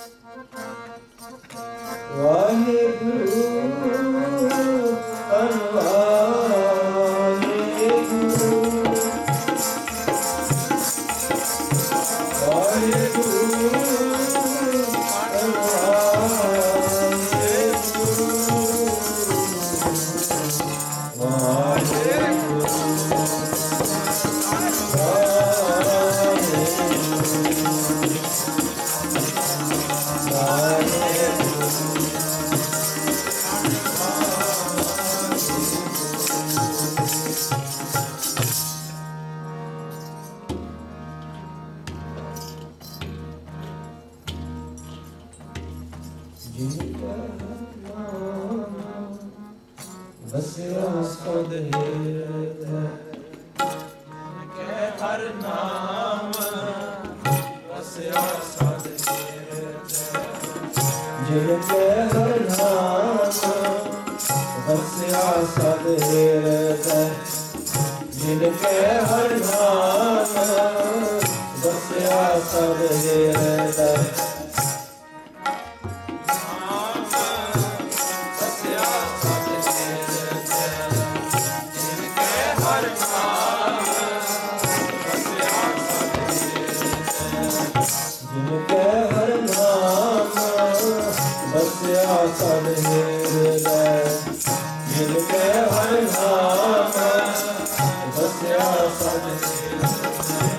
ਵਾਹਿਗੁਰੂ ਵਸਿਆ ਸਦ ਹਿਰਦੈ ਕੈ ਹਰ ਨਾਮ ਵਸਿਆ ਸਦ ਹਿਰਦੈ ਜਿਨ ਕੈ ਹਰ ਨਾਮ ਵਸਿਆ ਸਦ ਹਿਰਦੈ ਜਿਨ ਕੈ ਹਰ ਨਾਮ ਵਸਿਆ ਸਦ ਹਿਰਦੈ ਸਦ ਹਿਰਦੈ ਜਿਨ ਕੈ ਹਰਿ ਨਾਮ ਵਸਿਆ ਸਦ ਹਿਰਦੈ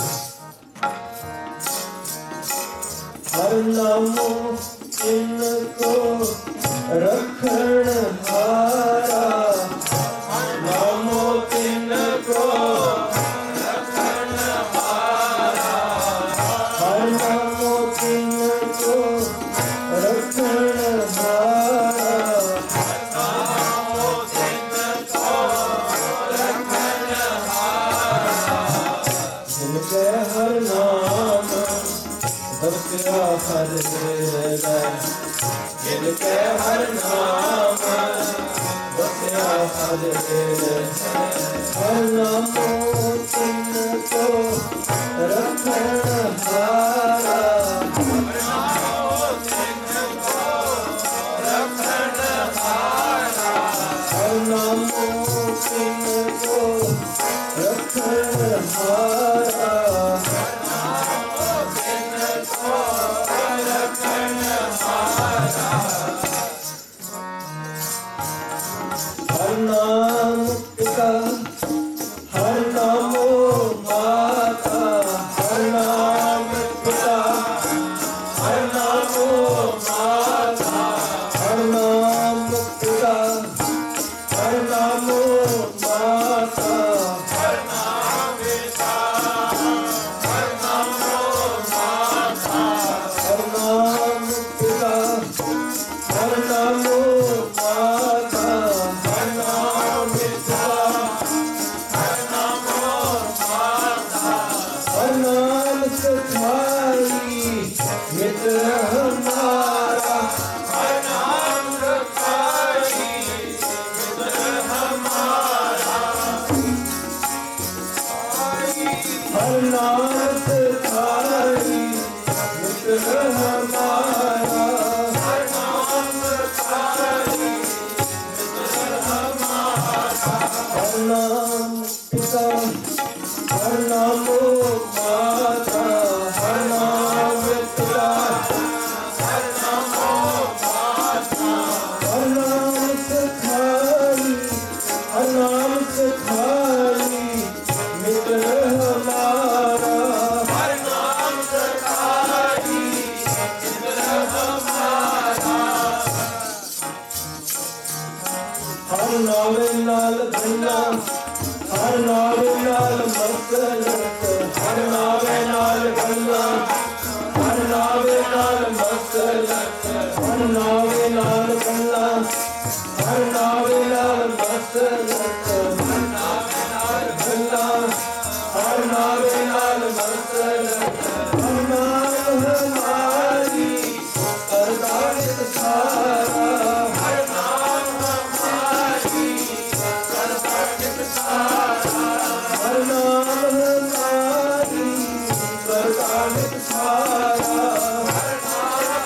ਹਰਿ ਨਾਮੋ ਤਿਨ ਕੋ ਰਖਣ ਹਾਰਾ ਹਰਿ ਨਾਮੋ ਤਿਨ ਕੋ ਰਖਣ ਹਾਰਾ ਹਰਿ ਨਾਮੋ ਤਿਨ ਕੋ ਰਖਣ ਸਦ ਹਿਰਦੈ ਜਿਨ ਕੈ ਹਰਿ ਨਾਮ ਵਸਿਆ ਸਦ ਹਿਰਦੈ ਹਰਿ ਨਾਮੋ ਤਿਨ ਕੋ ਰਖਣ ਹਾਰਾ ਹਰਿ ਨਾਮੋ ਤਿਨ ਕੋ ਰਖਣ ਹਾਰਾ ਹਰਿ ਨਾਮੋ ਤਿਨ ਕੋ ਰਖਣ ਹਾਰਾ ਹਰਿ ਨਾਮ ਪਿਤਾ ਹਰਿ ਨਾਮੋ ਮਾਤਾ ਹਰਿ ਨਾਮ ਪਿਤਾ ਹਰਿ ਨਾਮੋ ਮਾਤਾ ਹਰਿ ਨਾਮ ਪਿਤਾ ਹਰਿ ਨਾਮੋ ਮਾਤਾ ਹਰਿ ਨਾਮ ਪਿਤਾ ਹਰਿ ਨਾਮੋ ਮਾਤਾ ਹਰਿ ਨਾਮ ਪਿਤਾ ਹਰਿ ਨਾਮੋ ਮਾਤਾ ਨਾਮ ਸਖਾਈ ਮਿੱਤਰ ਹਮਾਰਾ ਹਰਿ ਨਾਮ ਸਖਾਈ ਮਿੱਤਰ ਹਮਾਰਾ ਹਰਿ ਨਾਮ ਸਖਾਈ ਮਿੱਤਰ ਹਮਾਰਾ ਹਰਿ ਨਾਮ ਸਖਾਈ ਮਿੱਤਰ ਹਮਾਰਾ ਹਰਿ ਨਾਮ ਪਿਤਾ ਹਰਿ ਨਾਮੋ ਮਾਤਾ ਹਰਿ ਨਾਮ ਪਿਤਾ ਹਰਿ ਨਾਮੋ ਮਾਤਾ ਹਰਿ ਨਾਮ ਸਖਾਈ ਹਰਿ ਨਾਮ ਸਖਾਈ ਮਿੱਤਰ ਹਮਾਰਾ ਹਰਿ ਨਾਮ ਸਖਾਈ ਮਿੱਤਰ ਹਮਾਰਾ ਹਰਿ ਨਾਮ ਨਾਲ ਭੰਨਾ ਹਰਿ ਨਾਮ ਨਾਲ ਮਸਲਤ ਹਰਿ ਨਾਮ ਨਾਲ ਗੱਲਾਂ ਹਰਿ ਨਾਮ ਨਾਲ ਮਸਲਤ ਹਰਿ ਨਾਮ ਨਾਲ ਗੱਲਾਂ ਹਰਿ ਨਾਮ ਨਾਲ ਮਸਲਤ ਹਰਿ ਨਾਮ ਨਾਲ ਗੱਲਾਂ ਹਰਿ ਨਾਮ ਨਾਲ ਮਸਲਤ ਹਰਿ ਨਾਮ ਹਮਾਰੀ ਅਰਦਾਸ ਸਾਰਾ ਹਰਿ ਨਾਮ ਹਮਾਰੀ ਅਰਦਾਸ ਸਾਰਾ ਹਰਿ ਨਾਮ ਹਮਾਰੀ ਅਰਦਾਸ ਸਾਰਾ ਹਰਿ ਨਾਮ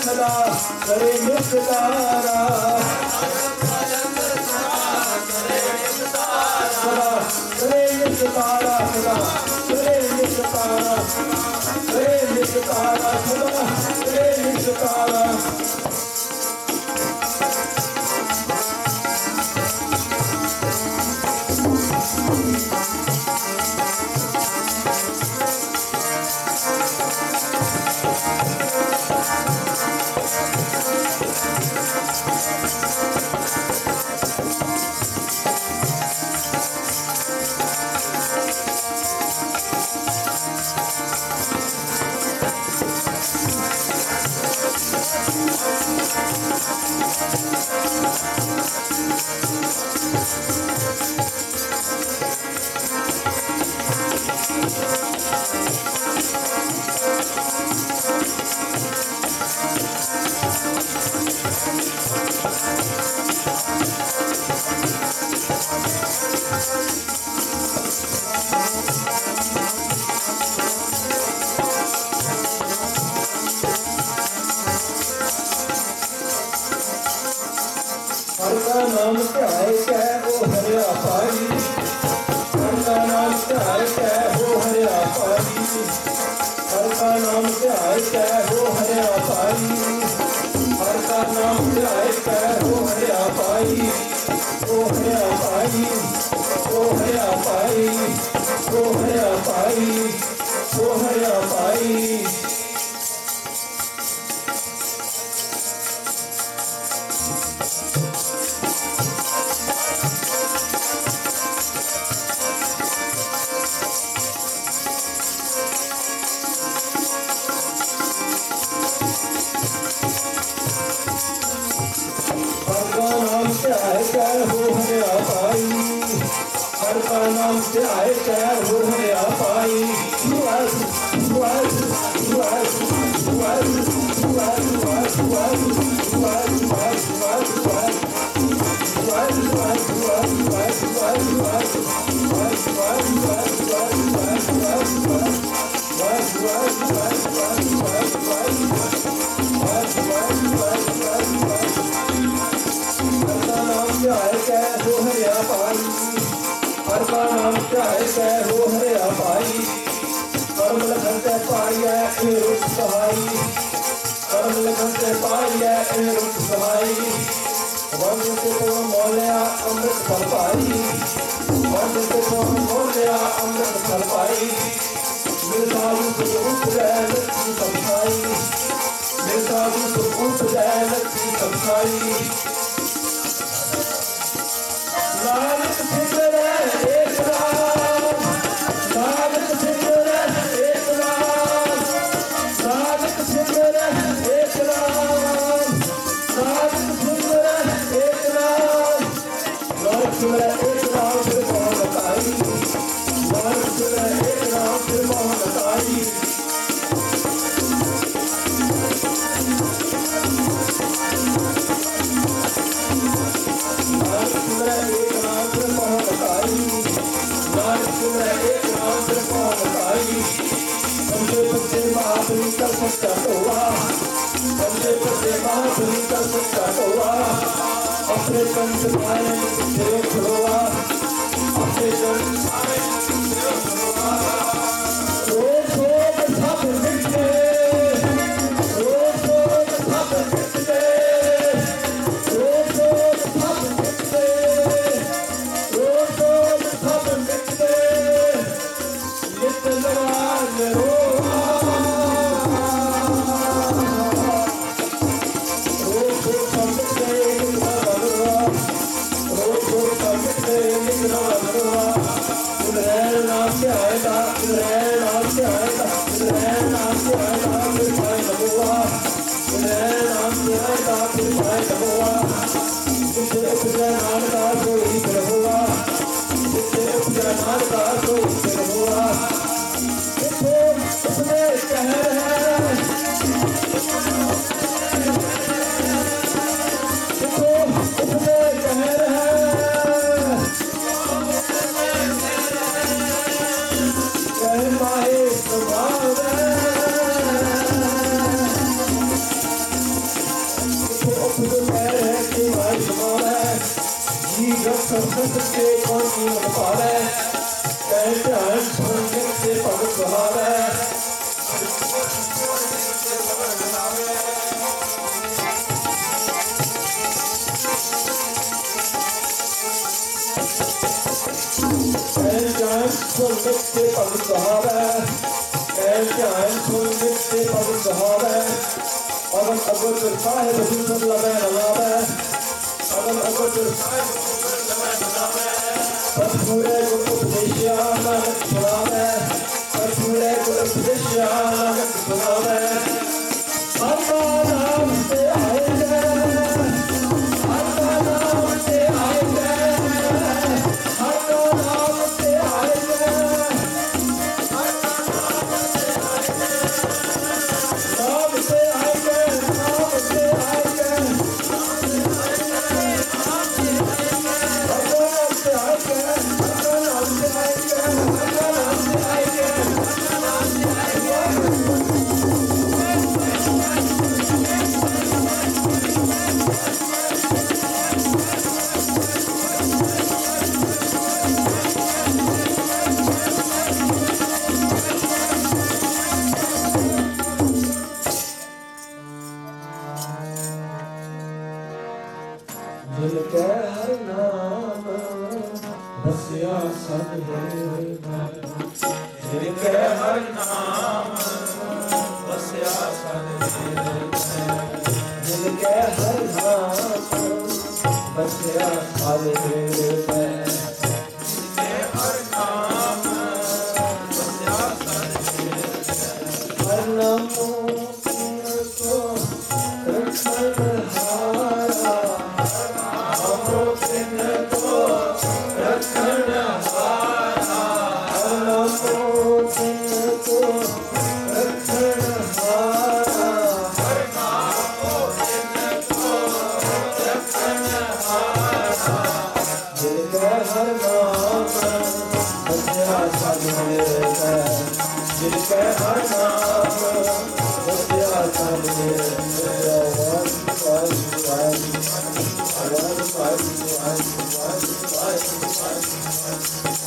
सदा करे निस्तारा सदा करे निस्तारा सदा करे निस्तारा करे निस्तारा सदा करे निस्तारा हर का नाम ध्याय कै वो हरिया पाई हर का नाम ध्याय कै वो हरिया पाई हर का नाम ध्याय कै वो हरिया पाई हर का नाम ध्याय कै वो हरिया पाई वो हरिया पाई वो हरिया पाई वो हरिया पाई वो हरिया पाई हर का नाम ध्याय कै हो हरिया पाई हर का नाम ध्याय कै हो हरिया पाई कर्म लगन ते पाइयै ए रुख सहाई कर्म लगन ते पाइयै ए रुख सहाई वंद ते तो मोलिया अमृत फल पाई वंद ते तो मोलिया अमृत फल पाई मिलता रूप उपजै लक्ष्मी समझाई मिलता रूप उपजै लक्ष्मी समझाई नानक फिकर एक नाम नानक फिकर एक नाम नानक फिकर एक नाम नानक फिकर एक नाम नानक फिकर एक नाम फिर मोहन बताई नानक फिकर एक नाम फिर मोहन बताई सच्चा हुआ बंदे बंदे महापुरुष का सच्चा हुआ अपने कंठ पाए देव खुलवा अपने कंठ पाए देव खुलवा रोज रोज सब मिट गए रोज रोज सब मिट गए रोज रोज सब मिट गए रोज रोज सब मिट गए नित नवाज रो ਸੁਹਾਵੇ ਜਾਨ ਸੁਣ ਤੇ ਭਗ ਸੁਹਾਵੇ ਜਾਨ ਸੁਣ ਤੇ ਭਗ ਸੁਹਾਵੇ ਅਗਨ ਅਗਰ ਸਾਹਿਬ ਹੁਸਨ ਲਵੇ ਨਵਾਵੇ ਅਗਨ ਅਗਰ ਸਾਹਿਬ ਹੁਸਨ ਲਵੇ ਨਵਾਵੇ ਪੂਰੇ ਗੁਰ ਉਪਦੇਸ਼ਿਆ ਨਾਨਕ ਸੁਣਾਵੇ ਪੂਰੇ ਗੁਰ ਉਪਦੇਸ਼ਿਆ ਨਾਨਕ ਸੁਣਾਵੇ ਆਤਮਾ ਨਾਮ ਤੇ ਆਏ ਆਤਮਾ ਨਾਮ ਤੇ ਆਏ ਜਿਨਕੇ ਹਰ ਨਾਮ ਬਸਿਆ ਸਦ ਹੋਏ ਜਿਨਕੇ ਹਰ ਨਾਮ ਬਸਿਆ ਸਦ ਹੋਏ ਜਿਨਕੇ ਹਰ ਨਾਮ ਬਸਿਆ ਸਦ ਹੋਏ ਜਿਨਕੇ ਹਰ ਨਾਮ ਬਸਿਆ ਸਦ ਹੋਏ ਹਰ ਨਾਮੋ ਕੋ ਰਖਣ ਹਾਰਾ जिनके हर नाम बसिया सद होए